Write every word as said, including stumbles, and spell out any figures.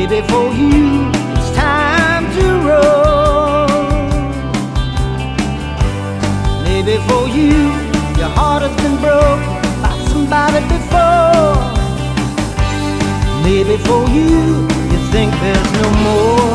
Maybe for you it's time to roll. Maybe for you your heart has been broken by somebody before. Maybe for you you think there's no more.